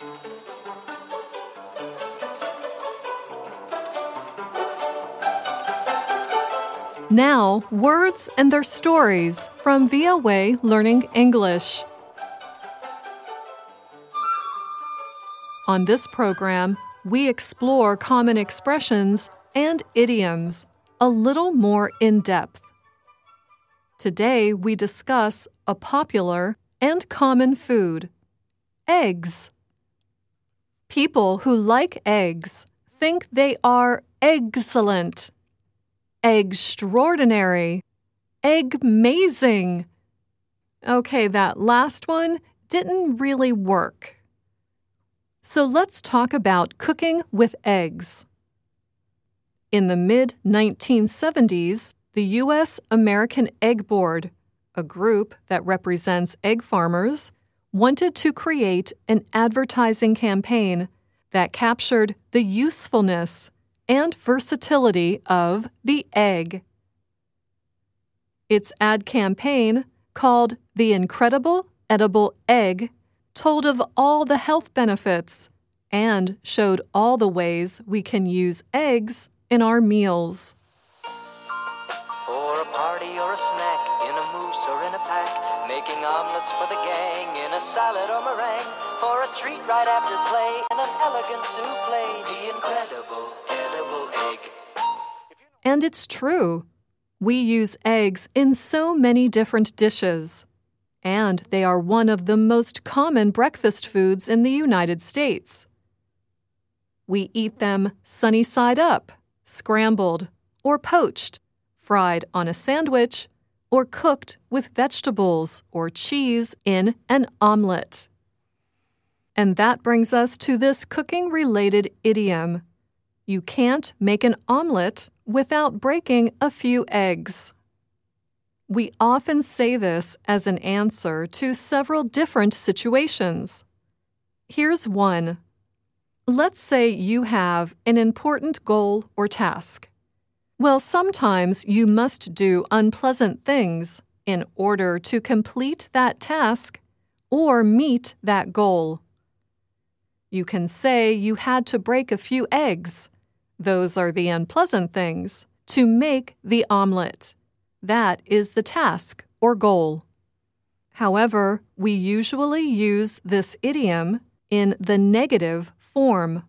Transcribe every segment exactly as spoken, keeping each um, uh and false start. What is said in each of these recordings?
Now, words and their stories from V O A Learning English. On this program, we explore common expressions and idioms a little more in depth. Today, we discuss a popular and common food, eggs. People who like eggs think they are egg-cellent, extraordinary, egg-mazing. Okay, that last one didn't really work. So let's talk about cooking with eggs. In the mid nineteen seventies, the U S American Egg Board, a group that represents egg farmers, wanted to create an advertising campaign that captured the usefulness and versatility of the egg. Its ad campaign, called The Incredible Edible Egg, told of all the health benefits and showed all the ways we can use eggs in our meals. For a party or a snack, in a mousse or in a pack, making omelets for the gang, in a salad or meringue, for a treat right after play, in an elegant souffle, the incredible edible egg. And it's true. We use eggs in so many different dishes, and they are one of the most common breakfast foods in the United States. We eat them sunny side up, scrambled, or poached, fried on a sandwich, or cooked with vegetables or cheese in an omelet. And that brings us to this cooking-related idiom. You can't make an omelet without breaking a few eggs. We often say this as an answer to several different situations. Here's one. Let's say you have an important goal or task. Well, sometimes you must do unpleasant things in order to complete that task or meet that goal. You can say you had to break a few eggs. Those are the unpleasant things, to make the omelet. That is the task or goal. However, we usually use this idiom in the negative form.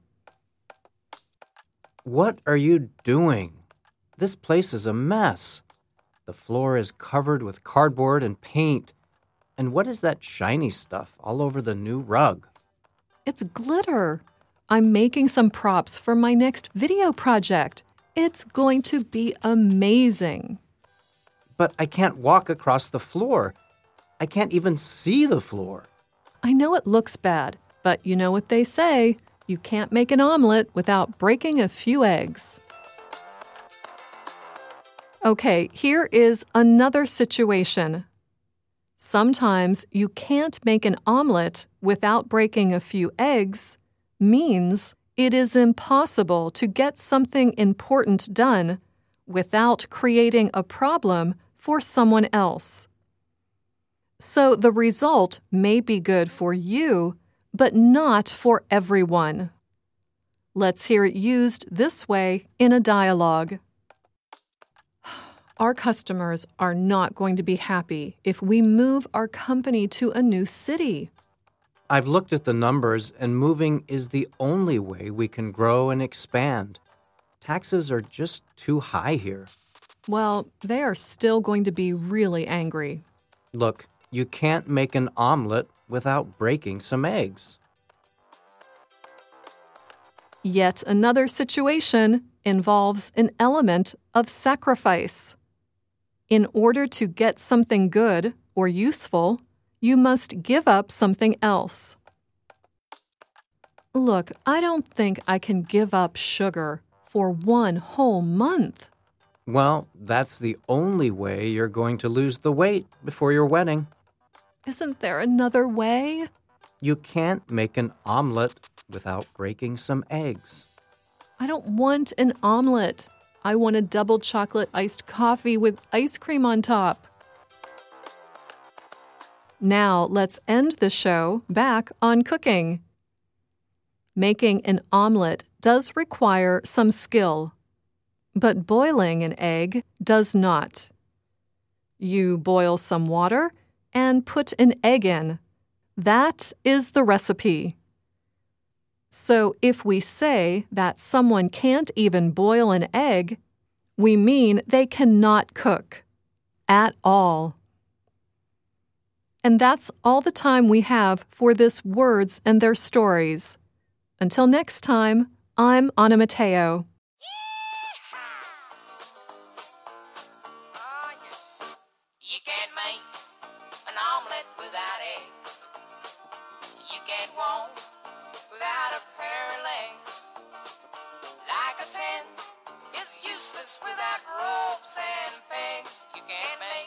What are you doing? This place is a mess. The floor is covered with cardboard and paint. And what is that shiny stuff all over the new rug? It's glitter. I'm making some props for my next video project. It's going to be amazing. But I can't walk across the floor. I can't even see the floor. I know it looks bad, but you know what they say. You can't make an omelet without breaking a few eggs. Okay, here is another situation. Sometimes you can't make an omelet without breaking a few eggs means it is impossible to get something important done without creating a problem for someone else. So the result may be good for you, but not for everyone. Let's hear it used this way in a dialogue. Our customers are not going to be happy if we move our company to a new city. I've looked at the numbers, and moving is the only way we can grow and expand. Taxes are just too high here. Well, they are still going to be really angry. Look, you can't make an omelet without breaking some eggs. Yet another situation involves an element of sacrifice. In order to get something good or useful, you must give up something else. Look, I don't think I can give up sugar for one whole month. Well, that's the only way you're going to lose the weight before your wedding. Isn't there another way? You can't make an omelet without breaking some eggs. I don't want an omelet. I want a double chocolate iced coffee with ice cream on top. Now let's end the show back on cooking. Making an omelet does require some skill, but boiling an egg does not. You boil some water and put an egg in. That is the recipe. So if we say that someone can't even boil an egg, we mean they cannot cook at all. And that's all the time we have for this Words and Their Stories. Until next time, I'm Anna Mateo. Oh, yeah. You can't make an omelet without eggs. You can't walk without a pair of legs. Like a tent is useless without ropes and pegs. You can't make